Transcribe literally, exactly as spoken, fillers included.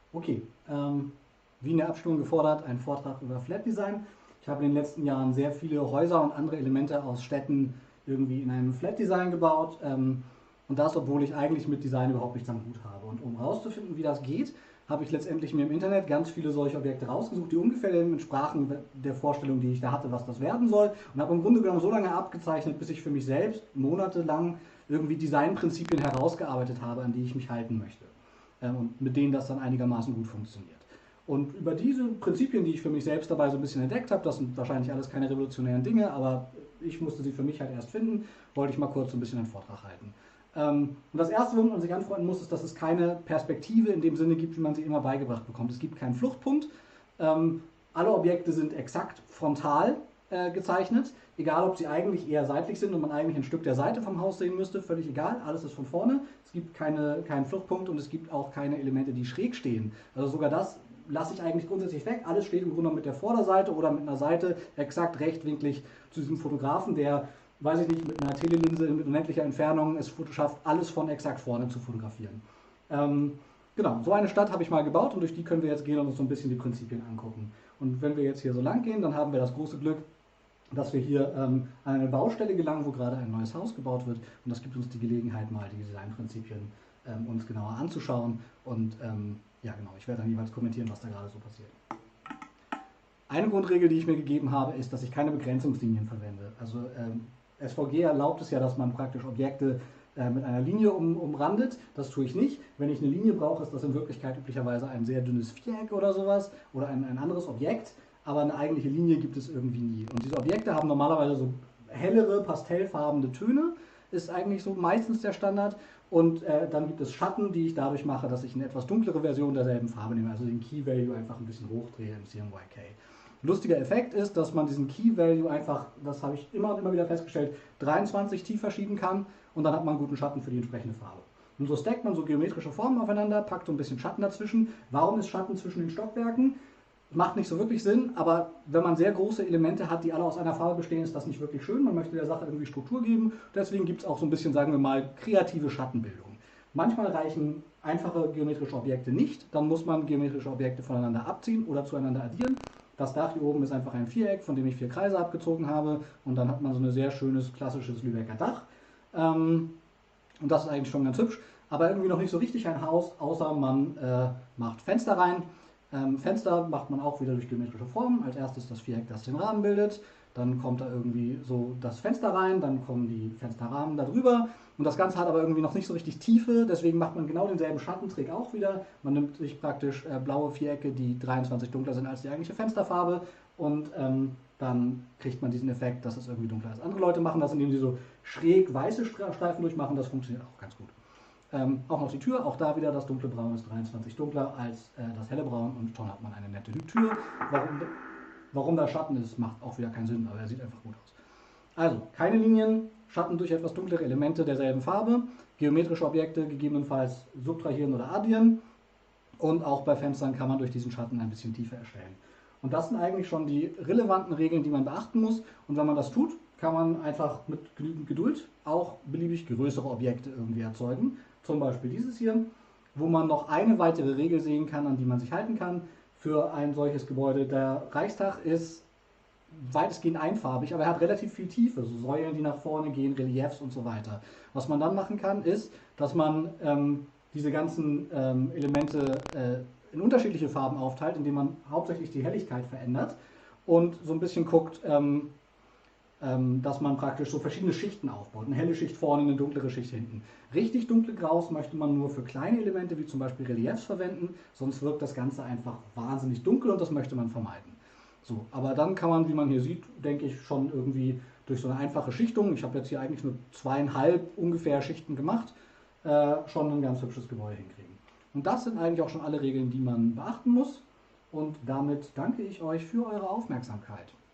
Okay, ähm, wie in der Abstimmung gefordert, ein Vortrag über Flat Design. Ich habe in den letzten Jahren sehr viele Häuser und andere Elemente aus Städten irgendwie in einem Flat Design gebaut. Ähm, und das, obwohl ich eigentlich mit Design überhaupt nichts am Hut habe. Und um herauszufinden, wie das geht, habe ich letztendlich mir im Internet ganz viele solche Objekte rausgesucht, die ungefähr dem entsprachen der Vorstellung, die ich da hatte, was das werden soll. Und habe im Grunde genommen so lange abgezeichnet, bis ich für mich selbst monatelang irgendwie Designprinzipien herausgearbeitet habe, an die ich mich halten möchte. Ähm, und mit denen das dann einigermaßen gut funktioniert. Und über diese Prinzipien, die ich für mich selbst dabei so ein bisschen entdeckt habe, das sind wahrscheinlich alles keine revolutionären Dinge, aber ich musste sie für mich halt erst finden, wollte ich mal kurz so ein bisschen einen Vortrag halten. Ähm, und das Erste, womit man sich anfreunden muss, ist, dass es keine Perspektive in dem Sinne gibt, wie man sie immer beigebracht bekommt. Es gibt keinen Fluchtpunkt. Ähm, alle Objekte sind exakt frontal äh, gezeichnet, egal ob sie eigentlich eher seitlich sind und man eigentlich ein Stück der Seite vom Haus sehen müsste, völlig egal, alles ist von vorne. Es gibt keine, keinen Fluchtpunkt und es gibt auch keine Elemente, die schräg stehen. Also sogar das lasse ich eigentlich grundsätzlich weg. Alles steht im Grunde mit der Vorderseite oder mit einer Seite exakt rechtwinklig zu diesem Fotografen, der, weiß ich nicht, mit einer Telelinse mit unendlicher Entfernung es schafft, alles von exakt vorne zu fotografieren. Ähm, genau, so eine Stadt habe ich mal gebaut und durch die können wir jetzt gehen und uns so ein bisschen die Prinzipien angucken. Und wenn wir jetzt hier so lang gehen, dann haben wir das große Glück, dass wir hier ähm, an eine Baustelle gelangen, wo gerade ein neues Haus gebaut wird. Und das gibt uns die Gelegenheit, mal die Designprinzipien ähm, uns genauer anzuschauen. Und ähm, ja, genau, ich werde dann jeweils kommentieren, was da gerade so passiert. Eine Grundregel, die ich mir gegeben habe, ist, dass ich keine Begrenzungslinien verwende. Also ähm, S V G erlaubt es ja, dass man praktisch Objekte äh, mit einer Linie um, umrandet. Das tue ich nicht. Wenn ich eine Linie brauche, ist das in Wirklichkeit üblicherweise ein sehr dünnes Viereck oder sowas oder ein, ein anderes Objekt. Aber eine eigentliche Linie gibt es irgendwie nie. Und diese Objekte haben normalerweise so hellere, pastellfarbene Töne, ist eigentlich so meistens der Standard. Und äh, dann gibt es Schatten, die ich dadurch mache, dass ich eine etwas dunklere Version derselben Farbe nehme, also den Key Value einfach ein bisschen hochdrehe im C M Y K. Lustiger Effekt ist, dass man diesen Key Value einfach, das habe ich immer und immer wieder festgestellt, dreiundzwanzig tief verschieben kann und dann hat man einen guten Schatten für die entsprechende Farbe. Und so stackt man so geometrische Formen aufeinander, packt so ein bisschen Schatten dazwischen. Warum ist Schatten zwischen den Stockwerken? Macht nicht so wirklich Sinn, aber wenn man sehr große Elemente hat, die alle aus einer Farbe bestehen, ist das nicht wirklich schön. Man möchte der Sache irgendwie Struktur geben. Deswegen gibt es auch so ein bisschen, sagen wir mal, kreative Schattenbildung. Manchmal reichen einfache geometrische Objekte nicht. Dann muss man geometrische Objekte voneinander abziehen oder zueinander addieren. Das Dach hier oben ist einfach ein Viereck, von dem ich vier Kreise abgezogen habe. Und dann hat man so ein sehr schönes, klassisches Lübecker Dach. Ähm, und das ist eigentlich schon ganz hübsch. Aber irgendwie noch nicht so richtig ein Haus, außer man äh, macht Fenster rein. Ähm, Fenster macht man auch wieder durch geometrische Formen. Als erstes das Viereck, das den Rahmen bildet. Dann kommt da irgendwie so das Fenster rein, dann kommen die Fensterrahmen darüber. Und das Ganze hat aber irgendwie noch nicht so richtig Tiefe, deswegen macht man genau denselben Schattentrick auch wieder. Man nimmt sich praktisch äh, blaue Vierecke, die dreiundzwanzig dunkler sind als die eigentliche Fensterfarbe und ähm, dann kriegt man diesen Effekt, dass es irgendwie dunkler ist. Andere Leute machen das, indem sie so schräg weiße Streifen durchmachen, das funktioniert auch ganz gut. Ähm, auch noch die Tür, auch da wieder das dunkle Braun ist dreiundzwanzig dunkler als äh, das helle Braun und schon hat man eine nette Tür. Warum, warum da Schatten ist, macht auch wieder keinen Sinn, aber er sieht einfach gut aus. Also, keine Linien, Schatten durch etwas dunklere Elemente derselben Farbe, geometrische Objekte gegebenenfalls subtrahieren oder addieren und auch bei Fenstern kann man durch diesen Schatten ein bisschen tiefer erstellen. Und das sind eigentlich schon die relevanten Regeln, die man beachten muss. Und wenn man das tut, kann man einfach mit genügend Geduld auch beliebig größere Objekte irgendwie erzeugen. Zum Beispiel dieses hier, wo man noch eine weitere Regel sehen kann, an die man sich halten kann für ein solches Gebäude. Der Reichstag ist weitestgehend einfarbig, aber er hat relativ viel Tiefe, so Säulen, die nach vorne gehen, Reliefs und so weiter. Was man dann machen kann, ist, dass man ähm, diese ganzen ähm, Elemente äh, in unterschiedliche Farben aufteilt, indem man hauptsächlich die Helligkeit verändert und so ein bisschen guckt, ähm, ähm, dass man praktisch so verschiedene Schichten aufbaut. Eine helle Schicht vorne, eine dunklere Schicht hinten. Richtig dunkle Graus möchte man nur für kleine Elemente wie zum Beispiel Reliefs verwenden, sonst wirkt das Ganze einfach wahnsinnig dunkel und das möchte man vermeiden. So, aber dann kann man, wie man hier sieht, denke ich, schon irgendwie durch so eine einfache Schichtung, ich habe jetzt hier eigentlich nur zweieinhalb ungefähr Schichten gemacht, äh, schon ein ganz hübsches Gebäude hinkriegen. Und das sind eigentlich auch schon alle Regeln, die man beachten muss. Und damit danke ich euch für eure Aufmerksamkeit.